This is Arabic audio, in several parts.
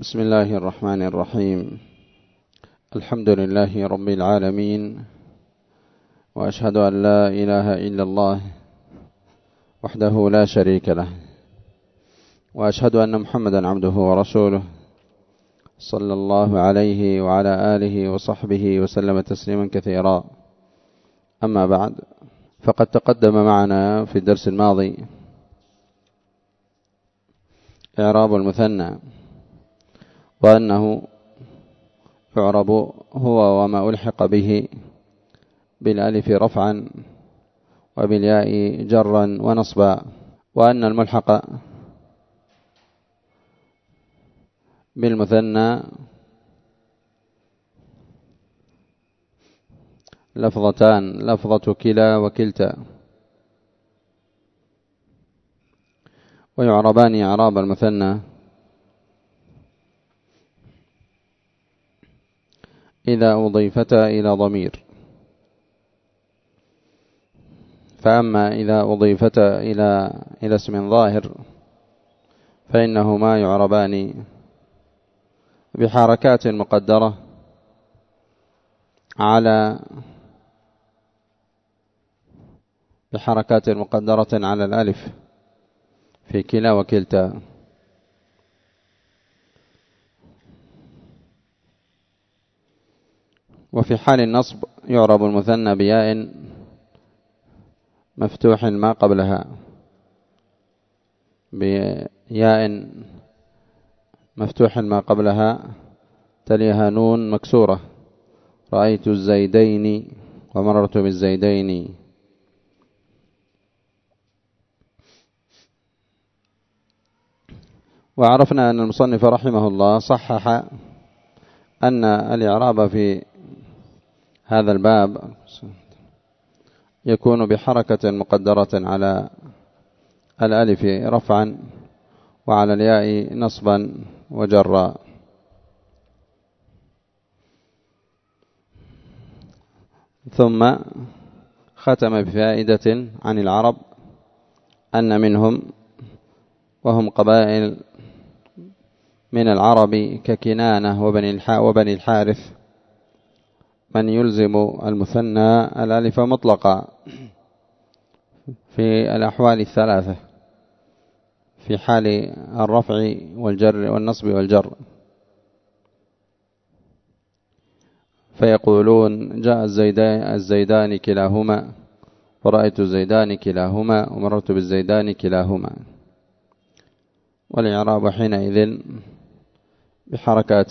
بسم الله الرحمن الرحيم. الحمد لله رب العالمين، وأشهد أن لا إله إلا الله وحده لا شريك له، وأشهد أن محمدا عبده ورسوله صلى الله عليه وعلى آله وصحبه وسلم تسليما كثيرا. أما بعد، فقد تقدم معنا في الدرس الماضي إعراب المثنى، وأنه يعرب هو وما ألحق به بالألف رفعا وبالياء جرا ونصبا، وأن الملحق بالمثنى لفظتان، لفظة كلا وكلتا، ويعربان إعراب المثنى إذا أضيفتا إلى ضمير. فأما إذا أضيفتا إلى اسم ظاهر فإنهما يعربان بحركات مقدرة على الألف في كلا وكلتا. وفي حال النصب يعرب المثنى بياء مفتوح ما قبلها، بياء مفتوح ما قبلها تليها نون مكسورة: رأيت الزيدين ومررت بالزيدين. وعرفنا أن المصنف رحمه الله صحح أن الإعراب في هذا الباب يكون بحركة مقدرة على الألف رفعا وعلى الياء نصبا وجرا. ثم ختم بفائدة عن العرب أن منهم وهم قبائل من العرب ككنانة وبني الحارث من يلزم المثنى الألف مطلقا في الأحوال الثلاثة، في حال الرفع والجر والنصب والجر، فيقولون جاء الزيدان كلاهما، ورأيت الزيدان كلاهما، ومررت بالزيدان كلاهما. والإعراب حينئذ بحركات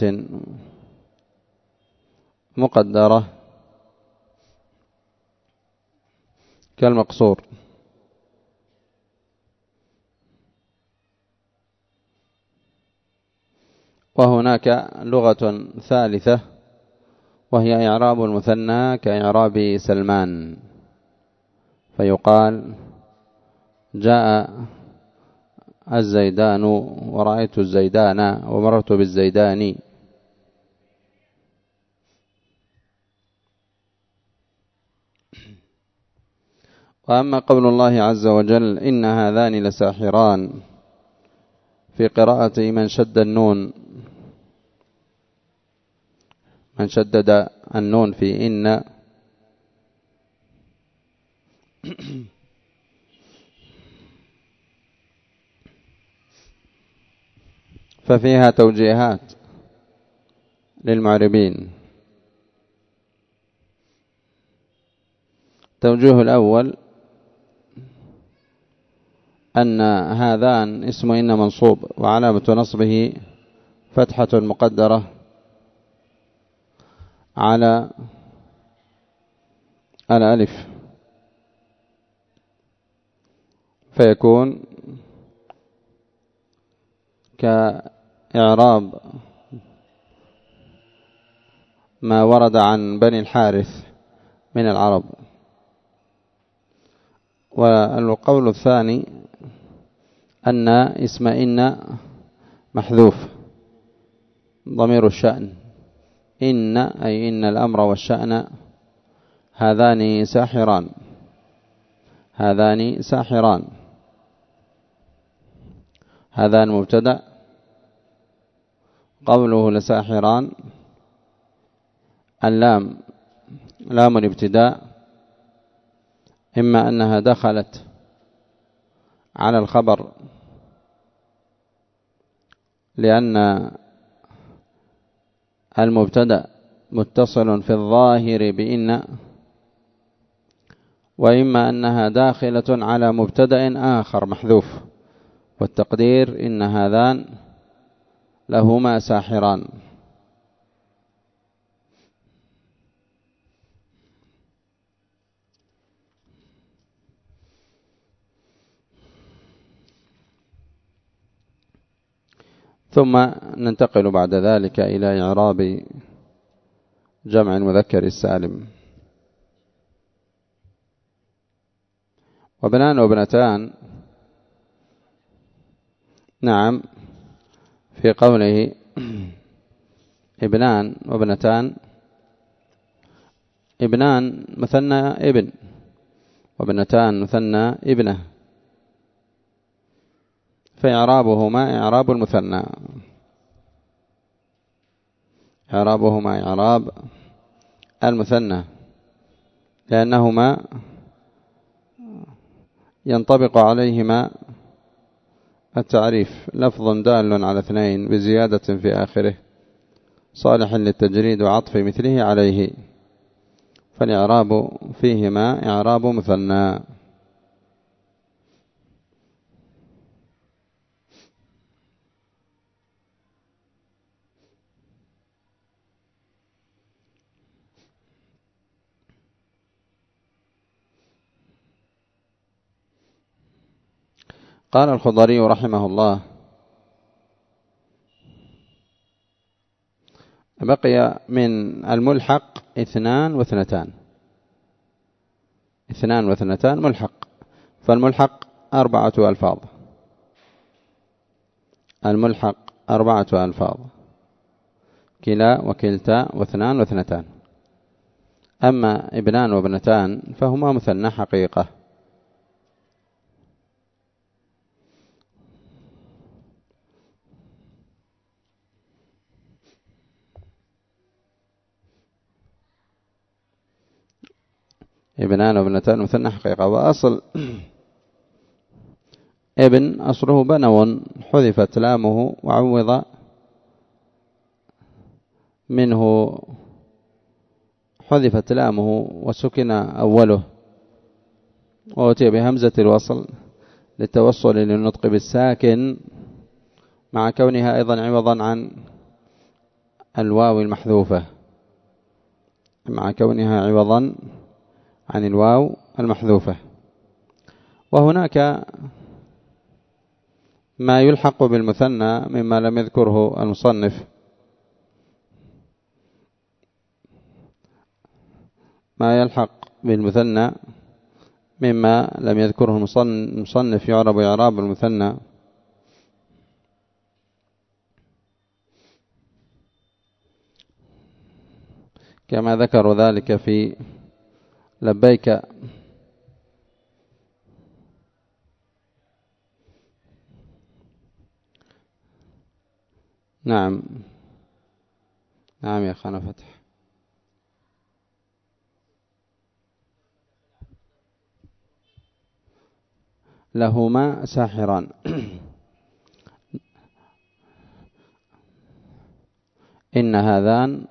مقدرة كالمقصور. وهناك لغة ثالثة وهي إعراب المثنى كإعراب سلمان، فيقال جاء الزيدان ورأيت الزيدان ومررت بالزيدان. وأما قول الله عز وجل إن هذان لساحران في قراءة من شدد النون في إن، ففيها توجيهات للمعربين. التوجيه الأول أن هذان اسم إن منصوب، وعلامة نصبه فتحة مقدرة على الألف، فيكون كإعراب ما ورد عن بني الحارث من العرب. والقول الثاني أن اسم إن محذوف ضمير الشأن، إن أي إن الأمر والشأن هذان ساحران، هذان مبتدأ قوله لساحران، اللام لام الابتداء، إما أنها دخلت على الخبر لأن المبتدأ متصل في الظاهر بإن، وإما أنها داخلة على مبتدأ آخر محذوف، والتقدير إن هذان لهما ساحران. ثم ننتقل بعد ذلك إلى إعراب جمع المذكر السالم. وبنان وبنتان، نعم، في قوله ابنان وبنتان، ابنان مثنى ابن، وبنتان مثنى ابنه، فإعرابهما إعراب المثنى، إعرابهما إعراب المثنى، لأنهما ينطبق عليهما التعريف، لفظ دال على اثنين بزيادة في آخره صالح للتجريد وعطف مثله عليه، فالإعراب فيهما إعراب مثنى. قال الخضري رحمه الله: بقي من الملحق اثنان واثنتان، اثنان واثنتان ملحق، فالملحق 4 ألفاظ، الملحق 4 ألفاظ، كلا وكلتا واثنان واثنتان. أما ابنان وابنتان فهما مثنى حقيقة. ابنان وابنتان مثنى حقيقة. وأصل ابن أصله بنو، حذفت لامه وعوض منه، حذفت لامه وسكن أوله، وأتي بهمزة الوصل للتوصل للنطق بالساكن، مع كونها أيضا عوضا عن الواو المحذوفة، مع كونها عوضا عن الواو المحذوفة. وهناك ما يلحق بالمثنى مما لم يذكره المصنف، ما يلحق بالمثنى مما لم يذكره المصنف يعرب إعراب المثنى، كما ذكروا ذلك في لبيك. نعم نعم يا خان فتح. لهما ساحران إن هذان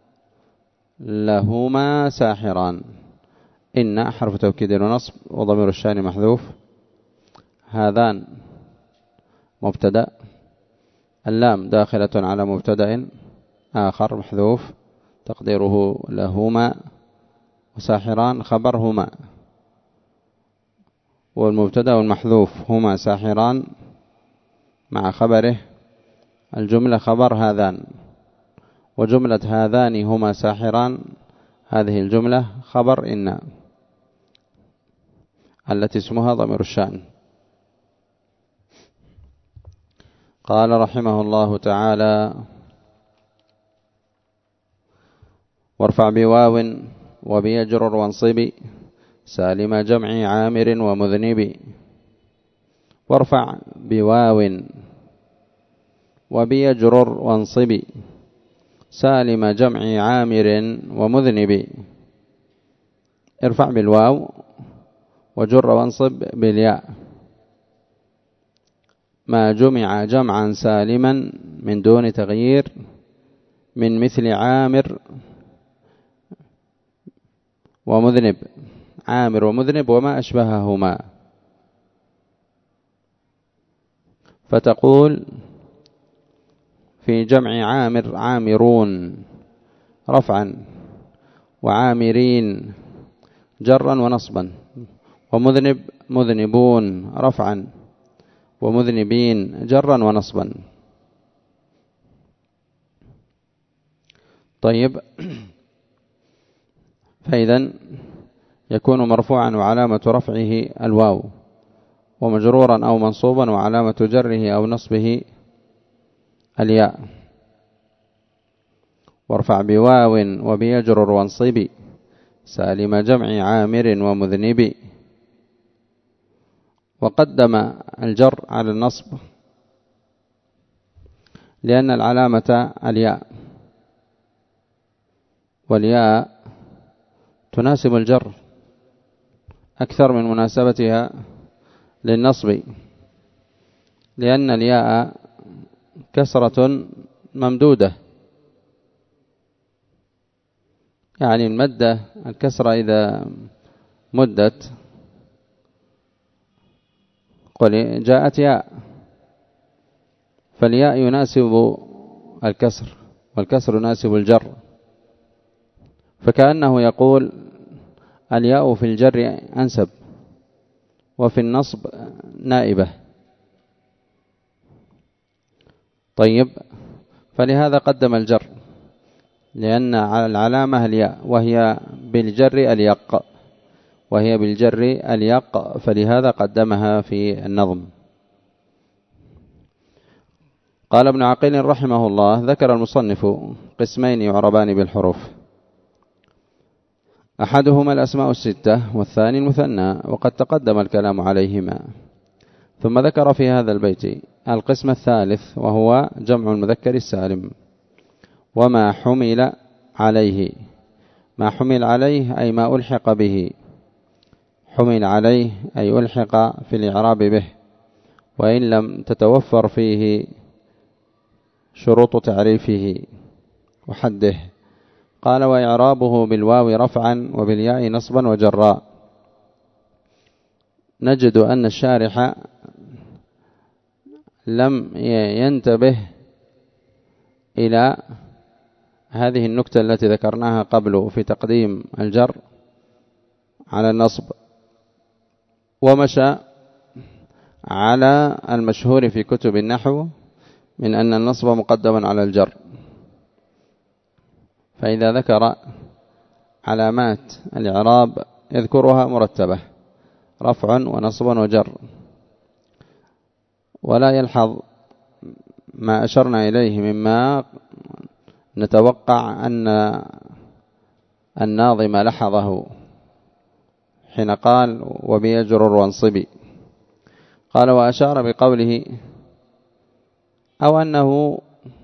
لهما ساحران، إن حرف توكيد ونصب وضمير الشأن محذوف، هذان مبتدأ، اللام داخلة على مبتدأ آخر محذوف تقديره لهما، وساحران خبرهما، والمبتدأ المحذوف هما ساحران مع خبره، الجملة خبر هذان، وجملة هذان هما ساحران هذه الجملة خبر إن التي اسمها ضمير الشأن. قال رحمه الله تعالى: وارفع بواو وبيجرر وانصب سالم جمع عامر ومذنب. وارفع بواو، وبيجرر وانصب سالم جمع عامر ومذنب. ارفع بالواو وجر وانصب بالياء. ما جمع جمعا سالما من دون تغيير من مثل عامر ومذنب. عامر ومذنب وما أشبههما. فتقول في جمع عامر عامرون رفعا، وعامرين جرا ونصبا، ومذنب مذنبون رفعا، ومذنبين جرا ونصبا. طيب، فإذا يكون مرفوعا وعلامة رفعه الواو، ومجرورا أو منصوبا وعلامة جره أو نصبه الياء. وارفع بواو وبيجرر وانصب سالم جمع عامر ومذنب. وقدم الجر على النصب لأن العلامة الياء، والياء تناسب الجر أكثر من مناسبتها للنصب، لأن الياء كسرة ممدودة، يعني المدة الكسرة إذا مدت قل جاءت ياء، فالياء يناسب الكسر والكسر يناسب الجر، فكأنه يقول الياء في الجر أنسب وفي النصب نائبة. طيب، فلهذا قدم الجر، لأن العلامة الياء وهي بالجر اليق، وهي بالجر اليق، فلهذا قدمها في النظم. قال ابن عقيل رحمه الله: ذكر المصنف قسمين يعربان بالحروف، أحدهما الأسماء الستة والثاني المثنى، وقد تقدم الكلام عليهما. ثم ذكر في هذا البيت القسم الثالث، وهو جمع المذكر السالم وما حمل عليه. ما حمل عليه أي ما ألحق به، حمل عليه أي ألحق في الإعراب به، وإن لم تتوفر فيه شروط تعريفه وحده. قال: وإعرابه بالواو رفعا وبالياء نصبا وجراء. نجد أن الشارح لم ينتبه إلى هذه النكتة التي ذكرناها قبل في تقديم الجر على النصب، ومشى على المشهور في كتب النحو من أن النصب مقدم على الجر. فإذا ذكر علامات الإعراب يذكرها مرتبة: رفع ونصب وجر، ولا يلحظ ما أشرنا إليه مما نتوقع أن الناظم لحظه حين قال: وبيجرر وانصبي. قال: وأشار بقوله أو أنه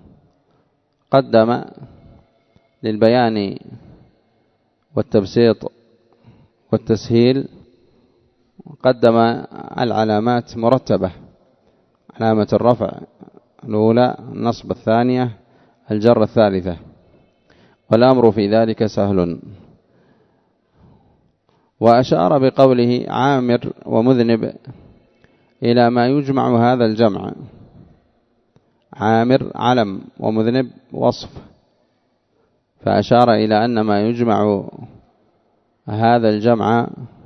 قدم للبيان والتبسيط والتسهيل، قدم العلامات مرتبة: علامة الرفع الأولى، النصب الثانية، الجر الثالثة، والأمر في ذلك سهل. وأشار بقوله عامر ومذنب إلى ما يجمع هذا الجمع. عامر علم ومذنب وصف، فأشار إلى أن ما يجمع هذا الجمع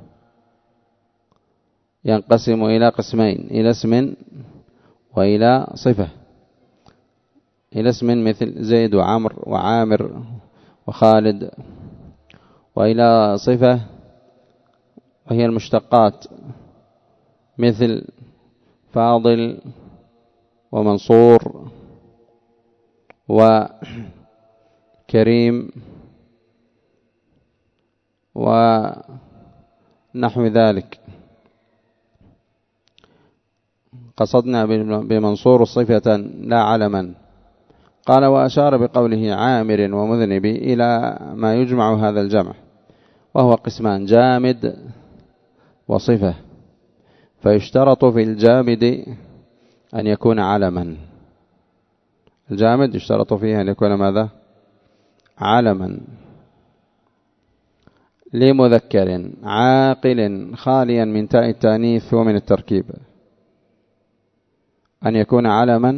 ينقسم إلى قسمين: إلى اسم وإلى صفة. إلى اسم مثل زيد وعمر وعامر وخالد، وإلى صفة وهي المشتقات مثل فاضل ومنصور وكريم ونحو ذلك. قصدنا بمنصور صفة لا علما. قال وأشار بقوله عامر ومذنب إلى ما يجمع هذا الجمع، وهو قسمان: جامد وصفة. فيشترط في الجامد أن يكون علما. الجامد يشترط فيه أن يكون ماذا؟ علما. لمذكر عاقل خاليا من تاء التانيث ومن التركيب، أن يكون علما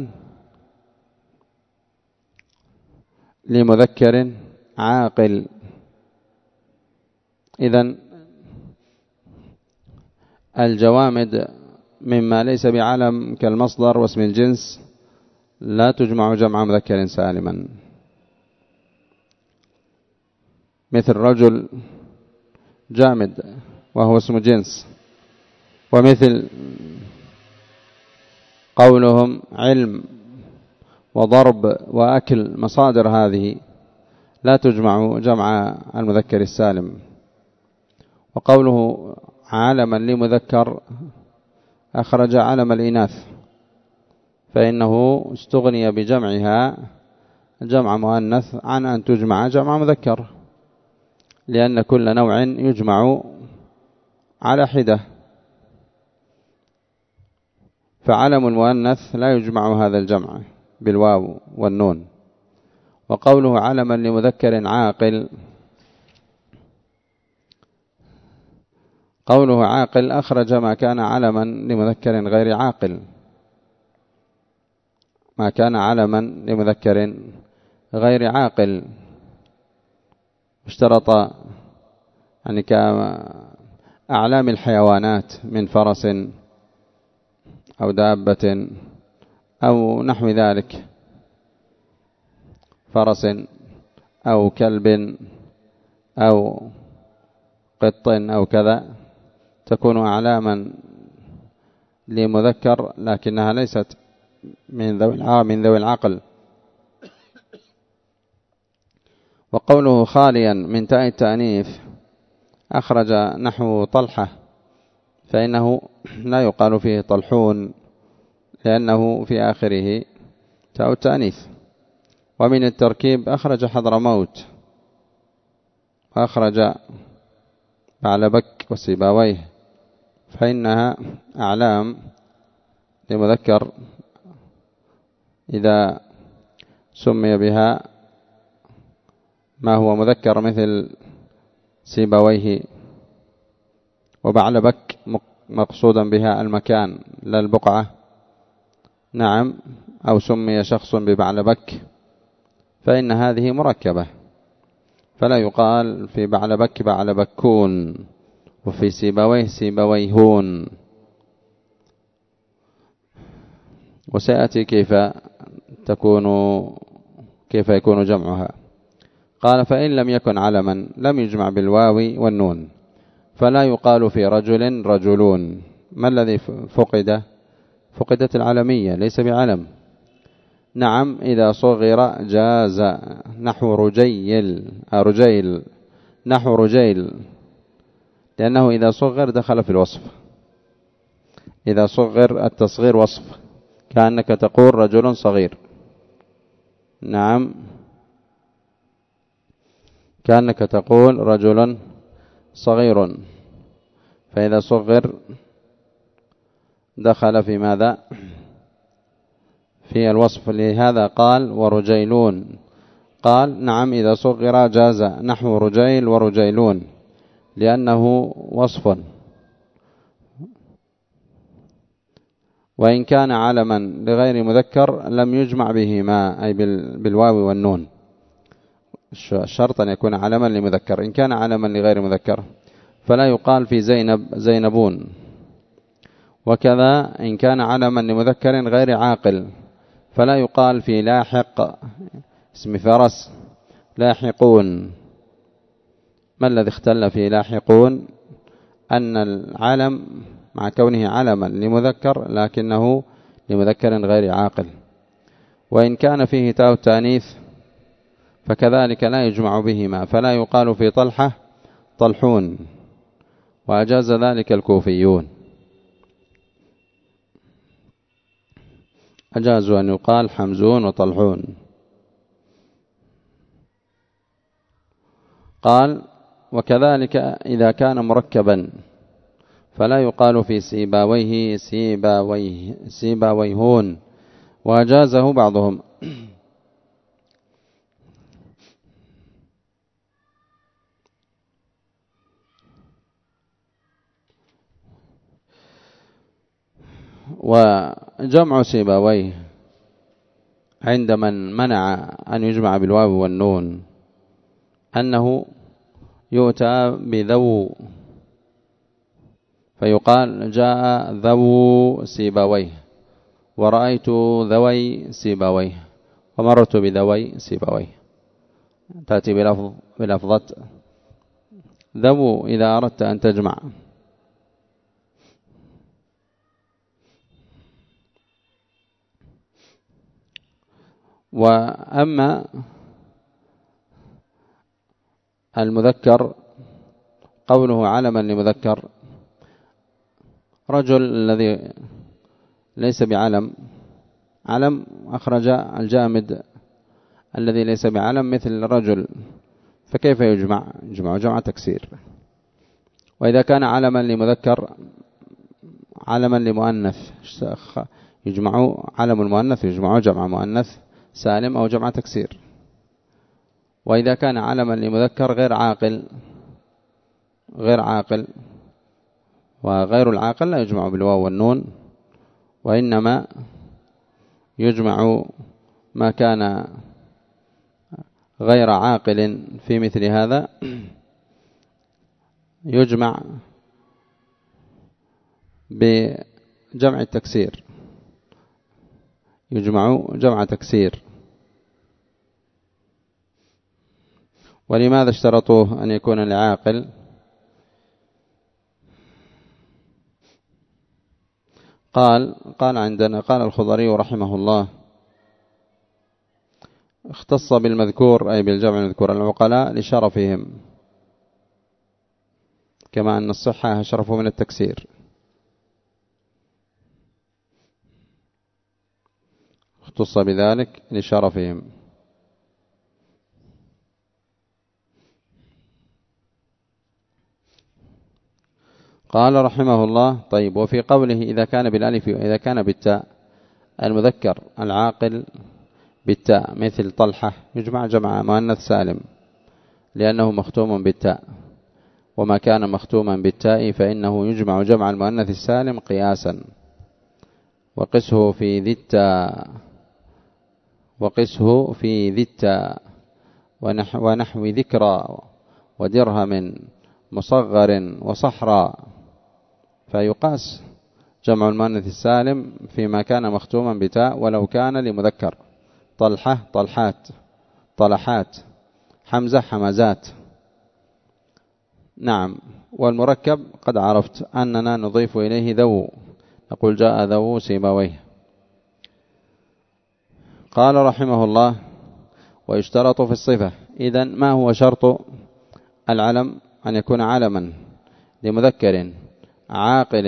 لمذكر عاقل. إذن الجوامد مما ليس بعلم كالمصدر واسم الجنس لا تجمع جمع مذكر سالما، مثل رجل جامد وهو اسم جنس، ومثل قولهم علم وضرب وأكل، مصادر هذه لا تجمع جمع المذكر السالم. وقوله علما لمذكر أخرج علم الإناث، فإنه استغني بجمعها جمع مؤنث عن أن تجمع جمع مذكر، لأن كل نوع يجمع على حدة، فعلم المؤنث لا يجمع هذا الجمع بالواو والنون. وقوله علما لمذكر عاقل، قوله عاقل أخرج ما كان علما لمذكر غير عاقل، ما كان علما لمذكر غير عاقل. اشترط يعني كأعلام الحيوانات من فرس أو دابة أو نحو ذلك، فرس أو كلب أو قط أو كذا، تكون أعلاما لمذكر لكنها ليست من ذوي العقل. وقوله خاليا من تاء التأنيث أخرج نحو طلحة، فإنه لا يقال فيه طلحون لأنه في آخره تاء التأنيث. ومن التركيب أخرج حضرموت، وأخرج بعلبك وسيباويه، فإنها أعلام لمذكر إذا سمي بها ما هو مذكر، مثل سيباويه وبعلبك مقصودا بها المكان لا البقعة، نعم، أو سمي شخص ببعلبك فإن هذه مركبة، فلا يقال في بعلبك بعلبكون، وفي سيباويه سيباويهون. وسيأتي كيف يكون جمعها. قال فإن لم يكن علما لم يجمع بالواو والنون، فلا يقال في رجل رجلون. ما الذي فقدت العلمية، ليس بعلم. نعم إذا صغر جاز، نحو رجيل نحو رجيل، لأنه إذا صغر دخل في الوصف. إذا صغر التصغير وصف، كأنك تقول رجل صغير، نعم، كأنك تقول رجل صغير، فإذا صغر دخل في ماذا؟ في الوصف. لهذا قال ورجيلون، قال نعم إذا صغر جاز، نحو رجيل ورجيلون، لأنه وصف. وإن كان علما لغير مذكر لم يجمع بهما، أي بالواو والنون. الشرط أن يكون علما لمذكر. إن كان علما لغير مذكر فلا يقال في زينب زينبون. وكذا إن كان علما لمذكر غير عاقل فلا يقال في لاحق اسم فرس لاحقون. ما الذي اختل في لاحقون؟ أن العلم مع كونه علما لمذكر لكنه لمذكر غير عاقل. وإن كان فيه تاء التانيث فكذلك لا يجمع بهما، فلا يقال في طلحة طلحون، وأجاز ذلك الكوفيون. أجازوا أن يقال حمزون وطلحون. قال وكذلك إذا كان مركبا فلا يقال في سيباويه سيباويهون، وأجازه بعضهم. وجمع سيباويه عند من منع أن يجمع بالواو والنون أنه يؤتى بذو، فيقال جاء ذو سيباويه، ورأيت ذوي سيباويه، ومررت بذوي سيباويه، تأتي بلفظة ذو إذا أردت أن تجمع. وأما المذكر قوله علما لمذكر، رجل الذي ليس بعلم، علم أخرج الجامد الذي ليس بعلم مثل رجل، فكيف يجمع؟ يجمع جمع تكسير. وإذا كان علما لمذكر علما لمؤنث يجمع علم المؤنث يجمع جمع مؤنث سالم أو جمع تكسير. وإذا كان علما لمذكر غير عاقل وغير العاقل لا يجمع بالواو والنون، وإنما يجمع ما كان غير عاقل. في مثل هذا يجمع بجمع التكسير، يجمع جمع تكسير. ولماذا اشترطوه أن يكون لعاقل؟ قال الخضري رحمه الله اختص بالمذكور أي بالجمع المذكور العقلاء لشرفهم، كما أن الصحة أشرف من التكسير. اختص بذلك لشرفهم. قال رحمه الله طيب، وفي قوله إذا كان بالالف وإذا كان بالتاء، المذكر العاقل بالتاء مثل طلحة يجمع جمع مؤنث سالم لأنه مختوم بالتاء، وما كان مختوما بالتاء فإنه يجمع جمع المؤنث السالم قياسا. وقسه في ذي التاء ونحو ذكرى ودرهم مصغر وصحراء، فيقاس جمع المؤنث السالم فيما كان مختوما بتاء ولو كان لمذكر، طلحة طلحات، طلحات، حمزة حمزات. نعم. والمركب قد عرفت أننا نضيف إليه ذو، نقول جاء ذو سيبويه. قال رحمه الله ويشترط في الصفة. إذن ما هو شرط العلم؟ أن يكون علما لمذكر عاقل،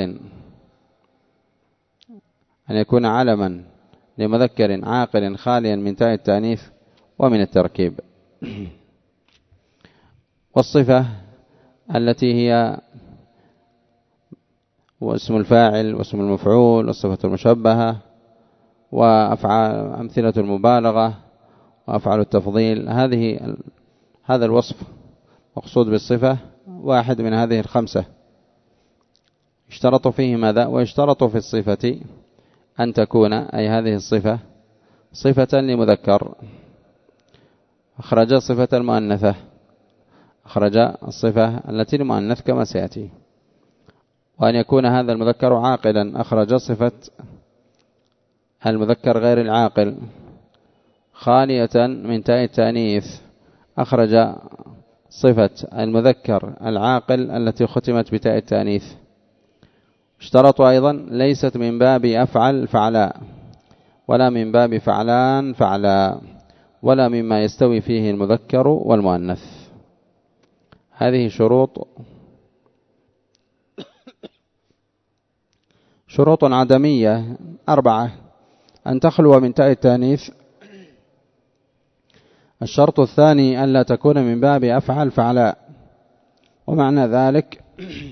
أن يكون علما لمذكر عاقل خاليا من تاء التأنيث ومن التركيب. والصفة التي هي واسم الفاعل واسم المفعول والصفة المشبهة وأفعال أمثلة المبالغة وأفعال التفضيل، هذا الوصف مقصود بالصفة واحد من هذه الخمسة. اشترط فيه ماذا؟ ويشترط في الصفة أن تكون أي هذه الصفة صفة لمذكر، أخرج صفة المؤنثة، أخرج الصفة التي لمؤنث كما سيأتي. وأن يكون هذا المذكر عاقلا، أخرج صفة المذكر غير العاقل خالية من تاء التأنيث، أخرج صفة المذكر العاقل التي ختمت بتاء التأنيث. اشترطوا أيضا ليست من باب أفعل فعلاء، ولا من باب فعلان فعلاء، ولا مما يستوي فيه المذكر والمؤنث. هذه شروط عدمية 4 أن تخلو من تاء التانيث. الشرط الثاني ألا تكون من باب أفعل فعلاء، ومعنى ذلك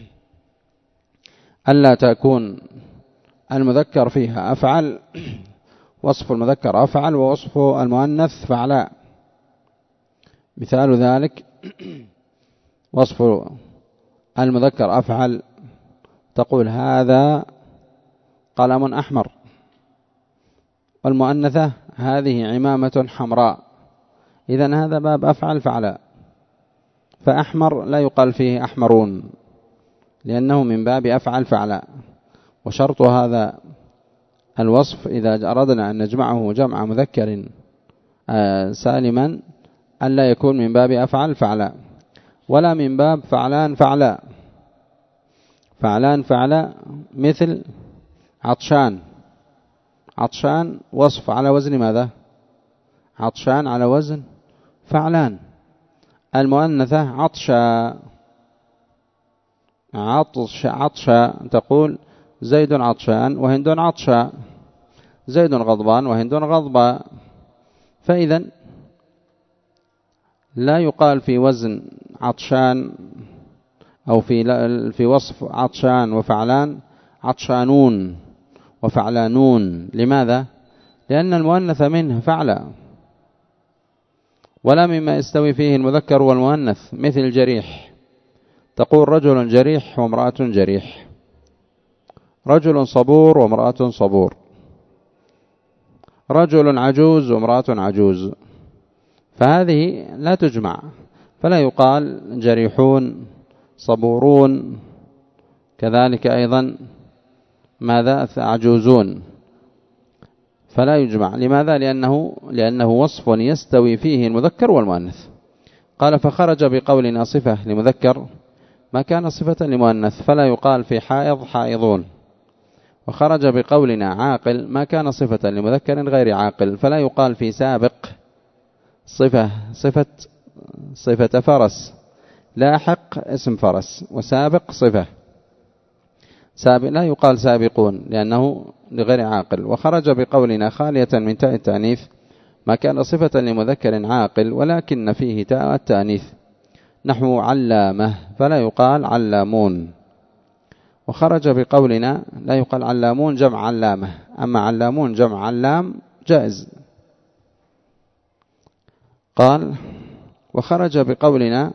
ألا تكون المذكر فيها أفعل، وصف المذكر أفعل ووصف المؤنث فعلاء. مثال ذلك وصف المذكر أفعل تقول هذا قلم أحمر، والمؤنثة هذه عمامة حمراء، إذن هذا باب أفعل فعلاء. فأحمر لا يقال فيه أحمرون لأنه من باب أفعل فعلاء. وشرط هذا الوصف إذا أردنا أن نجمعه جمع مذكر سالما ألا يكون من باب أفعل فعلاء، ولا من باب فعلان فعلاء. فعلان فعلاء مثل عطشان. عطشان وصف على وزن ماذا؟ عطشان على وزن فعلان. المؤنثة عطشا. عطشا تقول زيد عطشان وهند عطشا، زيد غضبان وهند غضبا. فإذا لا يقال في وزن عطشان أو في وصف عطشان وفعلان عطشانون وفعلانون. لماذا؟ لأن المؤنث منه فعلا. ولا مما يستوي فيه المذكر والمؤنث مثل جريح، تقول رجل جريح وامرأة جريح، رجل صبور وامرأة صبور، رجل عجوز وامرأة عجوز. فهذه لا تجمع، فلا يقال جريحون صبورون، كذلك أيضا ماذا عجوزون، فلا يجمع. لماذا؟ لأنه وصف يستوي فيه المذكر والمؤنث. قال فخرج بقولنا صفة لمذكر ما كان صفة لمؤنث، فلا يقال في حائض حائضون. وخرج بقولنا عاقل ما كان صفة لمذكر غير عاقل، فلا يقال في سابق صفة فرس. لاحق اسم فرس، وسابق صفة. سابق لا يقال سابقون لأنه لغير عاقل. وخرج بقولنا خالية من تاء التانيث ما كان صفة لمذكر عاقل ولكن فيه تاء التانيث، نحو علامة، فلا يقال علامون. وخرج بقولنا لا يقال علامون جمع علامة، أما علامون جمع علام جائز. قال وخرج بقولنا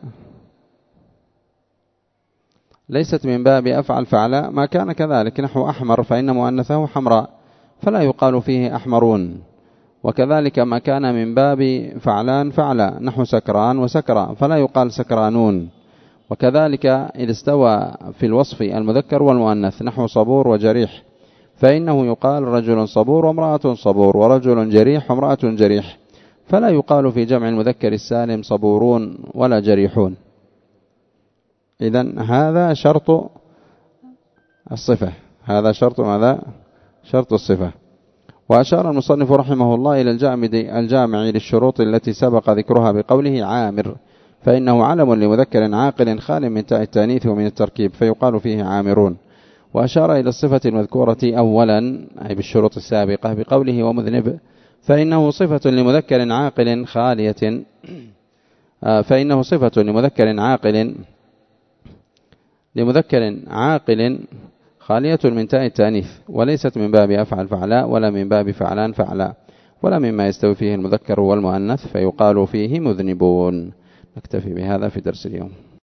ليست من باب أفعل فعلاء ما كان كذلك، نحو أحمر فإن مؤنثه حمراء، فلا يقال فيه أحمرون. وكذلك ما كان من باب فعلان فعلاء، نحو سكران وسكرى، فلا يقال سكرانون. وكذلك إذا استوى في الوصف المذكر والمؤنث، نحو صبور وجريح، فإنه يقال رجل صبور وامرأة صبور، ورجل جريح وامرأة جريح، فلا يقال في جمع المذكر السالم صبورون ولا جريحون. إذن هذا شرط الصفة، هذا شرط ماذا؟ شرط الصفة. وأشار المصنف رحمه الله إلى الجامع للشروط التي سبق ذكرها بقوله عامر، فإنه علم لمذكر عاقل خال من تاء التانيث ومن التركيب، فيقال فيه عامرون. وأشار إلى الصفة المذكورة أولا أي بالشروط السابقة بقوله ومذنب، فإنه صفة لمذكر عاقل خالية، فإنه صفة لمذكر عاقل خالية من تاء التانيث، وليست من باب أفعل فعلاء ولا من باب فعلان فعلاء، ولا مما يستوي فيه المذكر والمؤنث، فيقال فيه مذنبون. نكتفي بهذا في درس اليوم.